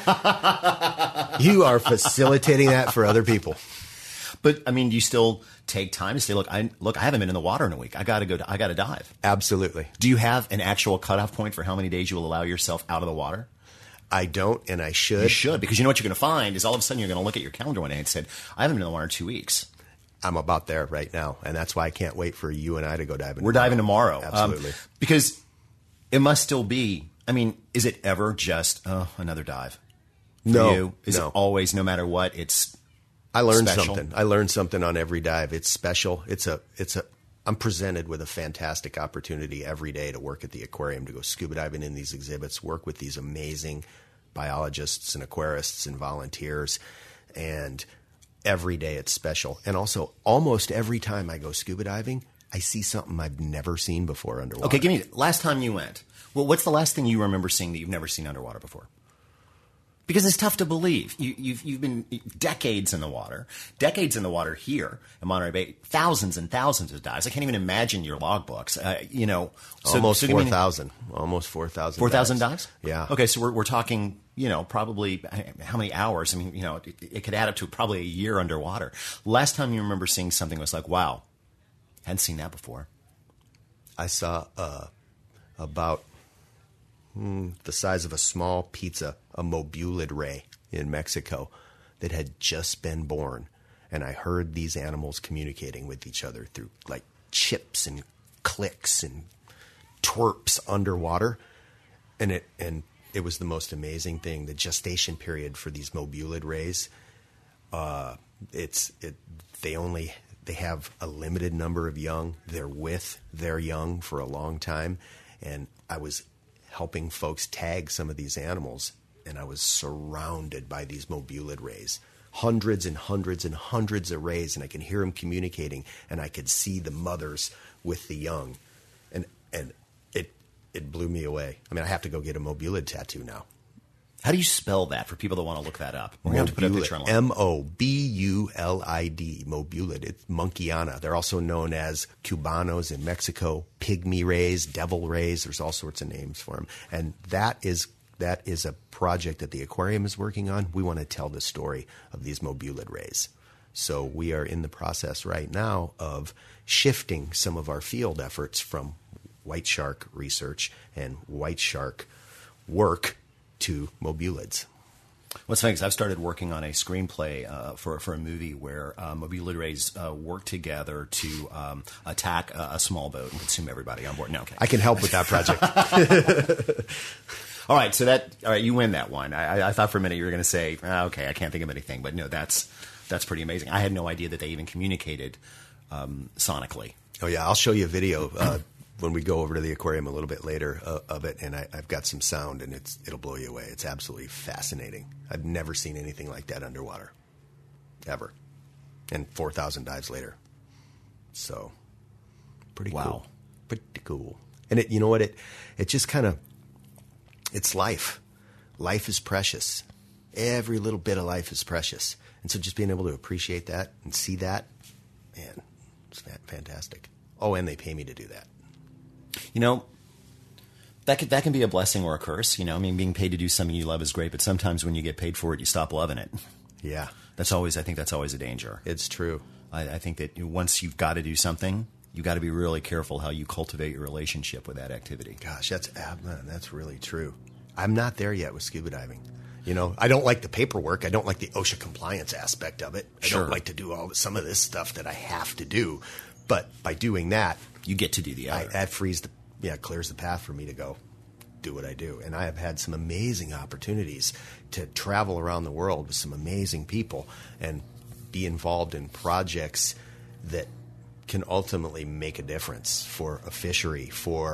are facilitating that for other people. But do you still take time to say, look, I haven't been in the water in a week. I got to dive. Absolutely. Do you have an actual cutoff point for how many days you will allow yourself out of the water? I don't, and I should. You should, because you know what you're going to find is all of a sudden you're going to look at your calendar one day and said, I haven't been in the water in 2 weeks. I'm about there right now, and that's why I can't wait for you and I to go diving. We're diving tomorrow. Absolutely. Because it must still be, is it ever just another dive? For you? Is it always, no matter what, it's I learned special? something. I learned something on every dive. It's special. I'm presented with a fantastic opportunity every day to work at the aquarium, to go scuba diving in these exhibits, work with these amazing biologists and aquarists and volunteers. And every day it's special. And also, almost every time I go scuba diving, I see something I've never seen before underwater. Okay, give me last time you went. Well, what's the last thing you remember seeing that you've never seen underwater before? Because it's tough to believe. You've been decades in the water here in Monterey Bay, thousands and thousands of dives. I can't even imagine your logbooks. Almost 4,000. Almost 4,000. 4,000 dives? Yeah. Okay, so we're talking probably how many hours? I mean, it could add up to probably a year underwater. Last time you remember seeing something was like, wow, hadn't seen that before. I saw about the size of a small pizza, a mobulid ray in Mexico that had just been born. And I heard these animals communicating with each other through like chips and clicks and twerps underwater. And it was the most amazing thing. The gestation period for these mobulid rays, they have a limited number of young. They're with their young for a long time. And I was helping folks tag some of these animals, and I was surrounded by these mobulid rays. Hundreds and hundreds and hundreds of rays, and I can hear them communicating, and I could see the mothers with the young. And it blew me away. I mean, I have to go get a mobulid tattoo now. How do you spell that for people that want to look that up? We're going to have to put a picture online. Mobulid, mobulid. It's Monkeyana. They're also known as Cubanos in Mexico, pygmy rays, devil rays. There's all sorts of names for them. And that is a project that the aquarium is working on. We want to tell the story of these mobulid rays. So we are in the process right now of shifting some of our field efforts from white shark research and white shark work to mobulids. What's funny is I've started working on a screenplay for a movie where mobulid rays work together to attack a small boat and consume everybody on board. No, okay. I can help with that project. All right, you win that one. I thought for a minute you were going to say, okay, I can't think of anything, but no, that's pretty amazing. I had no idea that they even communicated sonically. Oh yeah, I'll show you a video when we go over to the aquarium a little bit later of it, and I've got some sound, and it'll blow you away. It's absolutely fascinating. I've never seen anything like that underwater, ever, and 4,000 dives later. So, pretty cool. Pretty cool. And you know what? It just kind of, it's life. Life is precious. Every little bit of life is precious. And so just being able to appreciate that and see that, man, it's fantastic. Oh, and they pay me to do that. That can be a blessing or a curse. I mean, being paid to do something you love is great, but sometimes when you get paid for it, you stop loving it. Yeah. I think that's always a danger. It's true. I think that once you've got to do something, you've got to be really careful how you cultivate your relationship with that activity. Gosh, that's really true. I'm not there yet with scuba diving. I don't like the paperwork. I don't like the OSHA compliance aspect of it. I don't like to do some of this stuff that I have to do. But by doing that, you get to do the other. That clears the path for me to go do what I do. And I have had some amazing opportunities to travel around the world with some amazing people and be involved in projects that can ultimately make a difference for a fishery,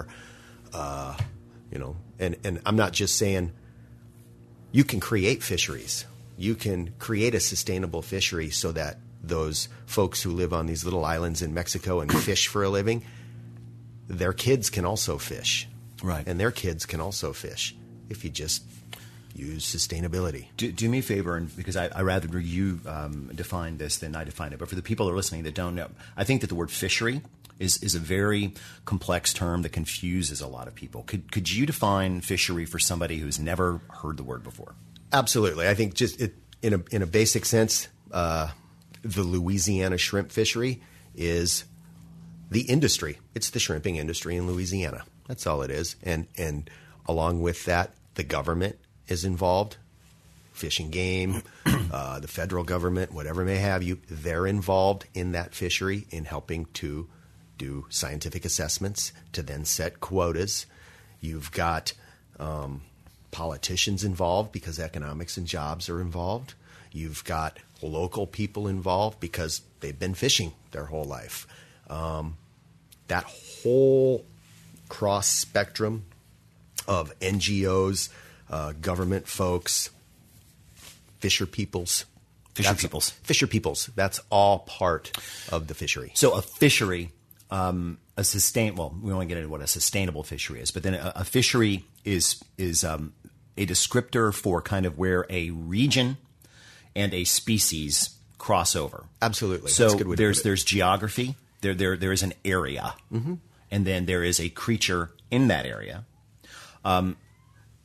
and I'm not just saying you can create fisheries. You can create a sustainable fishery so that those folks who live on these little islands in Mexico and fish for a living, their kids can also fish. Right. And their kids can also fish if you just use sustainability. Do me a favor, and because I rather you define this than I define it, but for the people that are listening that don't know, I think that the word fishery is a very complex term that confuses a lot of people. Could you define fishery for somebody who's never heard the word before? Absolutely. I think just in a basic sense, the Louisiana shrimp fishery is the industry. It's the shrimping industry in Louisiana. That's all it is. And along with that, the government is involved. Fish and Game, the federal government, whatever may have you, they're involved in that fishery in helping to do scientific assessments to then set quotas. You've got politicians involved because economics and jobs are involved. You've got local people involved because they've been fishing their whole life. That whole cross spectrum of NGOs, government folks, fisher peoples. That's all part of the fishery. So a fishery, we want to get into what a sustainable fishery is, but then a fishery is a descriptor for kind of where a region and a species cross over. Absolutely. So there's geography. There is an area, and then there is a creature in that area.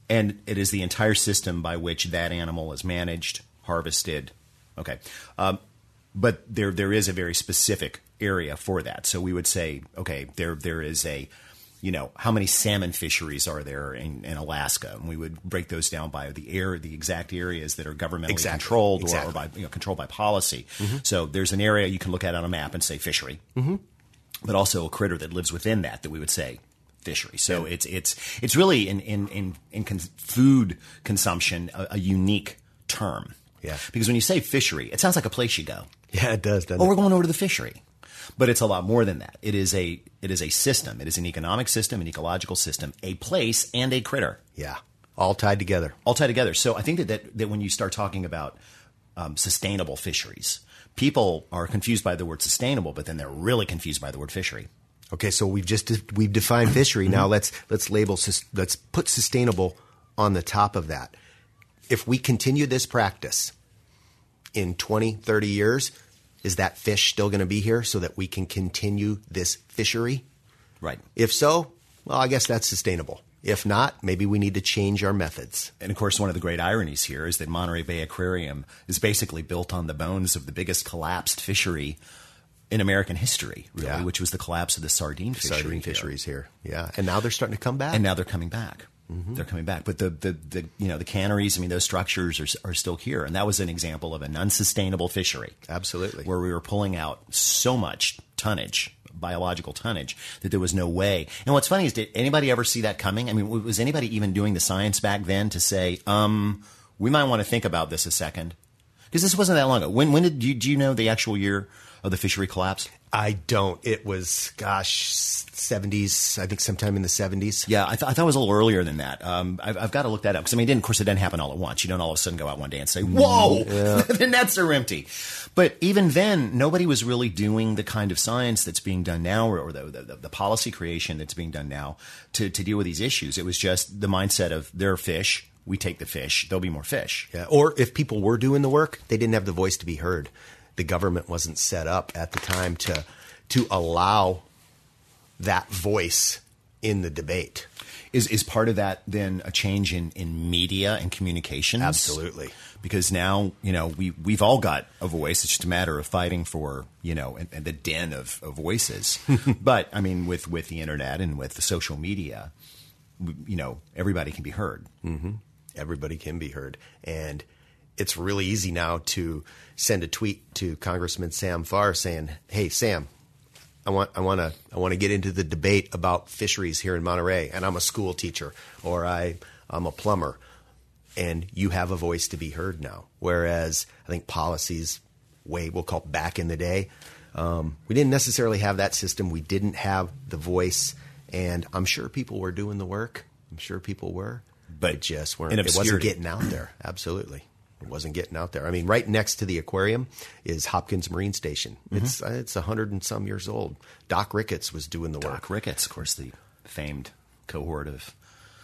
And it is the entire system by which that animal is managed, harvested. Okay. But there is a very specific area for that. So we would say, okay, there is a, how many salmon fisheries are there in Alaska? And we would break those down by the exact areas that are governmentally controlled or by controlled by policy. Mm-hmm. So there's an area you can look at on a map and say fishery, mm-hmm. but also a critter that lives within that we would say fishery. So it's really in food consumption a unique term. Yeah. Because when you say fishery, it sounds like a place you go. Yeah, it does, doesn't it? We're going over to the fishery. But it's a lot more than that. It is a system. It is an economic system, an ecological system, a place, and a critter. Yeah. All tied together. All tied together. So I think that when you start talking about sustainable fisheries, people are confused by the word sustainable, but then they're really confused by the word fishery. Okay, so we've defined fishery. Now let's put sustainable on the top of that. If we continue this practice in 20, 30 years, is that fish still going to be here so that we can continue this fishery? Right. If so, well, I guess that's sustainable. If not, maybe we need to change our methods. And of course, one of the great ironies here is that Monterey Bay Aquarium is basically built on the bones of the biggest collapsed fishery in American history, really, which was the collapse of the sardine fisheries here. Yeah, and now they're starting to come back. And now they're coming back. Mm-hmm. They're coming back. But the canneries, those structures are still here. And that was an example of an unsustainable fishery. Absolutely. Where we were pulling out so much tonnage, biological tonnage, that there was no way. And what's funny is, did anybody ever see that coming? I mean, was anybody even doing the science back then to say, we might want to think about this a second? Because this wasn't that long ago. When do you know the actual year of the fishery collapse? I don't. It was, 70s, I think sometime in the 70s. Yeah, I thought it was a little earlier than that. I've got to look that up. Because, of course, it didn't happen all at once. You don't all of a sudden go out one day and say, whoa, the nets are empty. But even then, nobody was really doing the kind of science that's being done now or the policy creation that's being done now to deal with these issues. It was just the mindset of there are fish. We take the fish. There'll be more fish. Yeah. Or if people were doing the work, they didn't have the voice to be heard. The government wasn't set up at the time to allow that voice in the debate. Is part of that then a change in media and communications? Absolutely. Because now, we've all got a voice. It's just a matter of fighting for, and the den of voices. But, with the internet and with the social media, everybody can be heard. Mm-hmm. Everybody can be heard. And it's really easy now to send a tweet to Congressman Sam Farr saying, "Hey, Sam, I want to get into the debate about fisheries here in Monterey, and I'm a school teacher or I'm a plumber, and you have a voice to be heard now." Whereas I think policies we'll call it back in the day, we didn't necessarily have that system. We didn't have the voice, and I'm sure people were doing the work. I'm sure people were, but it just weren't. It wasn't getting out there. Absolutely. It wasn't getting out there. Right next to the aquarium is Hopkins Marine Station. Mm-hmm. It's 100 and some years old. Doc Ricketts was doing the work. Doc Ricketts, of course, the famed cohort of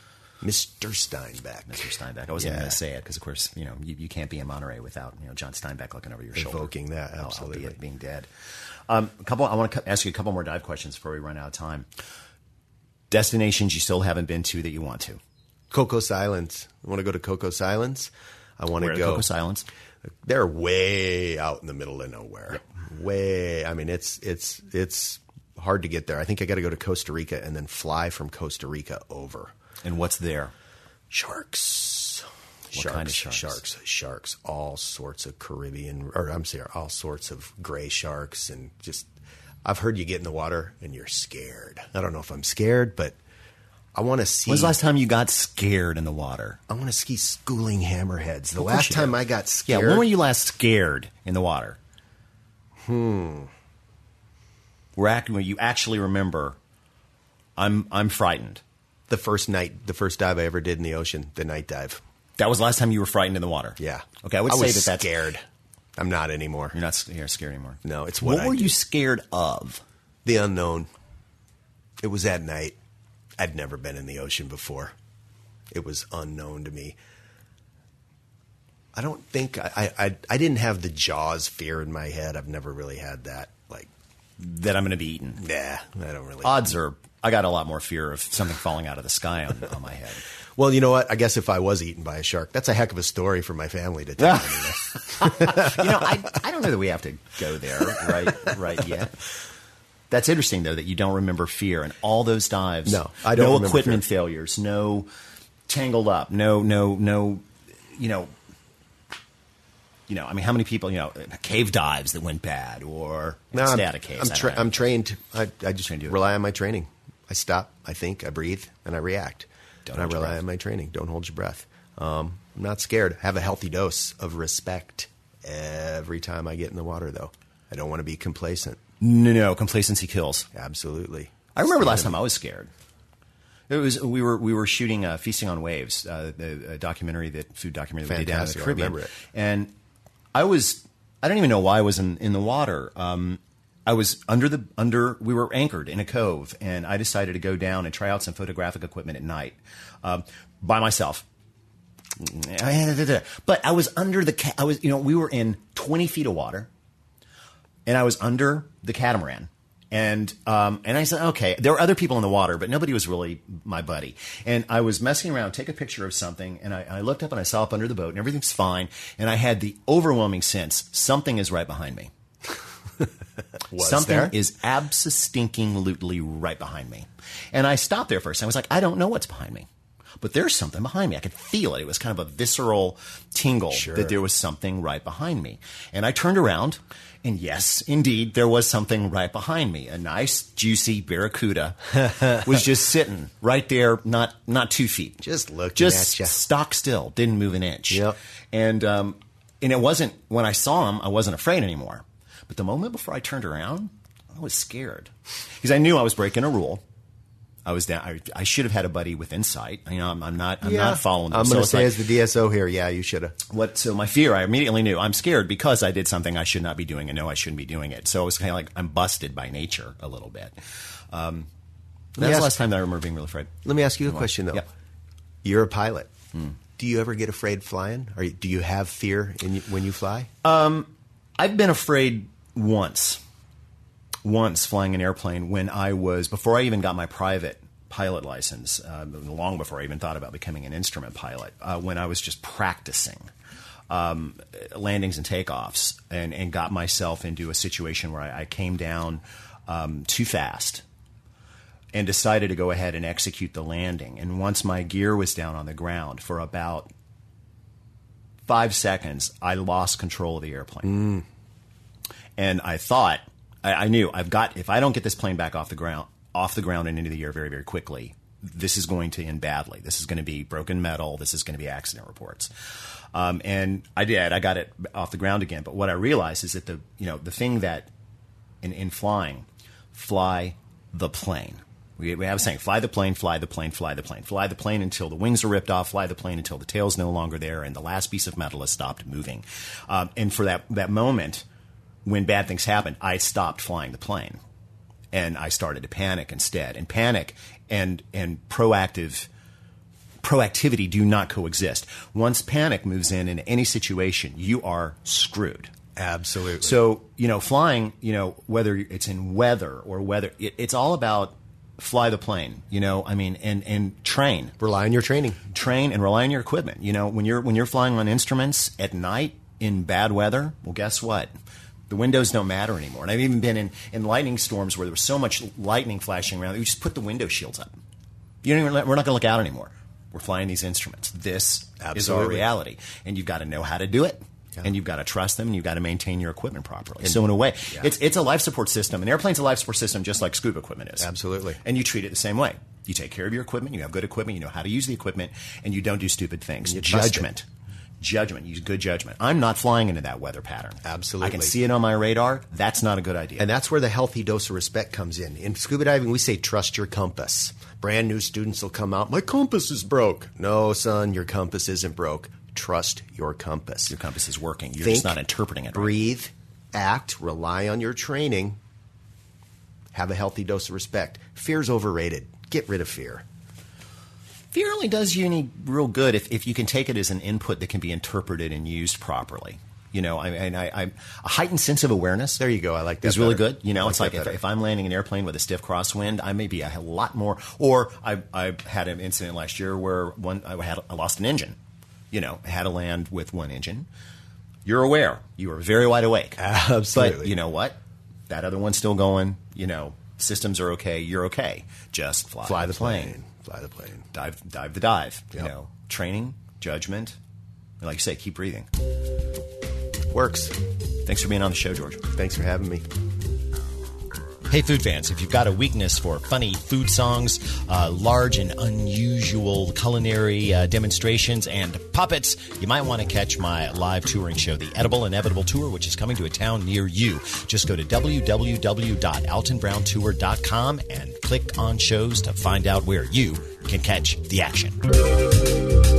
Mr. Steinbeck. Mr. Steinbeck. I wasn't going to say it because, of course, you can't be in Monterey without John Steinbeck looking over your shoulder. Evoking that, absolutely. Albeit being dead. I want to ask you a couple more dive questions before we run out of time. Destinations you still haven't been to that you want to? Cocos Islands. I want to go to Cocos Islands. I want to go. Cocos Islands? They're way out in the middle of nowhere. Yep. Way. It's hard to get there. I think I got to go to Costa Rica and then fly from Costa Rica over. And what's there? Sharks. What kind of sharks? Sharks. All sorts of all sorts of gray sharks, and just I've heard you get in the water and you're scared. I don't know if I'm scared, but I want to see. When's the last time you got scared in the water? I want to ski schooling hammerheads. The last time I got scared. Yeah, when were you last scared in the water? Where you actually remember, I'm frightened. The first dive I ever did in the ocean, the night dive. That was the last time you were frightened in the water? Yeah. Okay, I would say that's scared. I'm not anymore. You're not scared anymore. No, it's what were you scared of? The unknown. It was at night. I'd never been in the ocean before. It was unknown to me. I don't think I didn't have the Jaws fear in my head. I've never really had that. That I'm going to be eaten. Nah, I don't really. Odds are I got a lot more fear of something falling out of the sky on my head. Well, you know what? I guess if I was eaten by a shark, that's a heck of a story for my family to tell. I don't know that we have to go there right yet. That's interesting, though, that you don't remember fear and all those dives. No, I don't remember No equipment fear. failures, no tangled up, no, I mean, how many people, cave dives that went bad or static caves? I'm trained. I just Trained to- rely on my training. I stop, I think, I breathe, and I react. Don't and I hold your rely breath. on my training. Don't hold your breath. I'm not scared. Have a healthy dose of respect every time I get in the water, though. I don't want to be complacent. No, complacency kills. Absolutely. I remember last time I was scared. It was we were shooting Feasting on Waves, the food documentary that we did down in the Fantastic. I Caribbean, remember it. and I don't even know why I was in the water. I was we were anchored in a cove, and I decided to go down and try out some photographic equipment at night by myself. But I was under we were in 20 feet of water, and I was under the catamaran. And I said, okay, there were other people in the water, but nobody was really my buddy. And I was messing around, take a picture of something, and I looked up and I saw up under the boat, and everything's fine. And I had the overwhelming sense something is right behind me. Something is abso-stinking-lutely right behind me. And I stopped there for a second. I was like, I don't know what's behind me. But there's something behind me. I could feel it. It was kind of a visceral tingle that there was something right behind me. And I turned around, and yes, indeed, there was something right behind me. A nice, juicy barracuda was just sitting right there, not 2 feet. Just looking at you. Stock still, didn't move an inch. Yep. And it wasn't, when I saw him, I wasn't afraid anymore. But the moment before I turned around, I was scared. Because I knew I was breaking a rule. I was down. I should have had a buddy with insight. I'm not following them. I'm going to it's say as the DSO here, yeah, you should have. So my fear, I immediately knew I'm scared because I did something I should not be doing and know I shouldn't be doing it. So it was kind of like I'm busted by nature a little bit. That's the last time that I remember being really afraid. Let me ask you a question, though. Yeah. You're a pilot. Do you ever get afraid flying? Do you have fear when you fly? I've been afraid once flying an airplane when before I even got my private pilot license, long before I even thought about becoming an instrument pilot, when I was just practicing landings and takeoffs and got myself into a situation where I came down too fast and decided to go ahead and execute the landing. And once my gear was down on the ground for about 5 seconds, I lost control of the airplane. And I thought, I knew if I don't get this plane back off the ground and into the air very, very quickly, this is going to end badly. This is going to be broken metal. This is going to be accident reports. And I did. I got it off the ground again. But what I realized is that the thing that in flying, fly the plane. We have a saying, fly the plane, fly the plane, fly the plane. Fly the plane until the wings are ripped off, fly the plane until the tail's no longer there, and the last piece of metal has stopped moving. And for that moment, when bad things happened, I stopped flying the plane. And I started to panic instead. And panic and proactivity do not coexist. Once panic moves in any situation, you are screwed. Absolutely. So, flying, whether it's in weather or it's all about fly the plane, and train. Rely on your training. Train and rely on your equipment. When you're flying on instruments at night in bad weather, well, guess what? The windows don't matter anymore. And I've even been in lightning storms where there was so much lightning flashing around that we just put the window shields up. We're not going to look out anymore. We're flying these instruments. This is our reality. And you've got to know how to do it. Yeah. And you've got to trust them, and you've got to maintain your equipment properly. So in a way, it's a life support system. An airplane's a life support system just like scuba equipment is. Absolutely. And you treat it the same way. You take care of your equipment. You have good equipment. You know how to use the equipment. And you don't do stupid things. Judgment. Use good judgment. I'm not flying into that weather pattern. Absolutely. I can see it on my radar. That's not a good idea. And that's where the healthy dose of respect comes in. In scuba diving, we say trust your compass. Brand new students will come out, my compass is broke. No, son, your compass isn't broke. Trust your compass. Your compass is working. You're just not interpreting it. Breathe, act, rely on your training. Have a healthy dose of respect. Fear's overrated. Get rid of fear. Fear only does you any real good if you can take it as an input that can be interpreted and used properly. You know, a heightened sense of awareness. There you go. I like that. Is really better. good. You know, it's like if I'm landing an airplane with a stiff crosswind, I may be a lot more. Or I had an incident last year where I lost an engine. You know, I had to land with one engine. You're aware. You are very wide awake. Absolutely. But you know what? That other one's still going. You know, systems are okay. You're okay. Just fly the plane. Fly the plane. Dive the dive. Yep. You know, training, judgment. And like you say, keep breathing. Works. Thanks for being on the show, George. Thanks for having me. Hey, food fans, if you've got a weakness for funny food songs, large and unusual culinary demonstrations, and puppets, you might want to catch my live touring show, the Edible Inevitable Tour, which is coming to a town near you. Just go to www.altonbrowntour.com and click on shows to find out where you can catch the action.